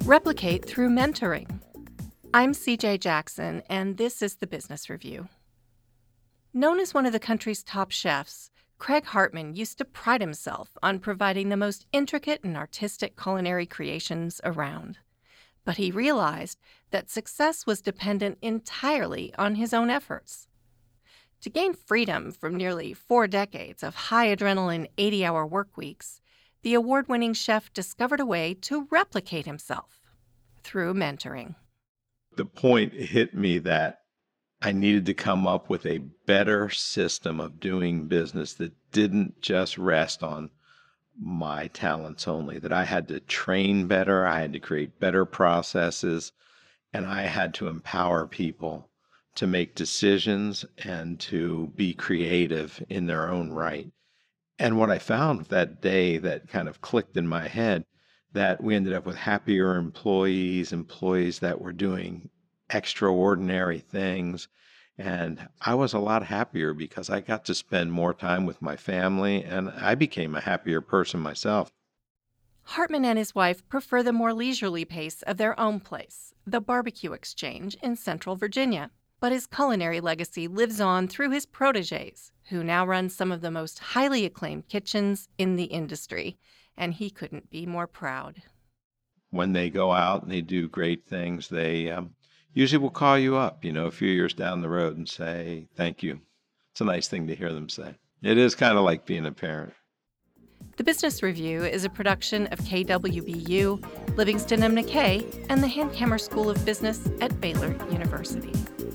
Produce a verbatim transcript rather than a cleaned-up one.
Replicate through mentoring. I'm C J Jackson, and this is the Business Review. Known as one of the country's top chefs, Craig Hartman used to pride himself on providing the most intricate and artistic culinary creations around. But he realized that success was dependent entirely on his own efforts. To gain freedom from nearly four decades of high-adrenaline eighty-hour work weeks, the award-winning chef discovered a way to replicate himself through mentoring. The point hit me that I needed to come up with a better system of doing business that didn't just rest on my talents only, that I had to train better, I had to create better processes, and I had to empower people to make decisions and to be creative in their own right. And what I found that day that kind of clicked in my head, that we ended up with happier employees, employees that were doing extraordinary things. And I was a lot happier because I got to spend more time with my family, and I became a happier person myself. Hartman and his wife prefer the more leisurely pace of their own place, the Barbecue Exchange in Central Virginia. But his culinary legacy lives on through his protégés, who now run some of the most highly acclaimed kitchens in the industry, and he couldn't be more proud. When they go out and they do great things, they um, usually will call you up, you know, a few years down the road and say, thank you. It's a nice thing to hear them say. It is kind of like being a parent. The Business Review is a production of K W B U, Livingston M. McKay, and the Hankamer School of Business at Baylor University.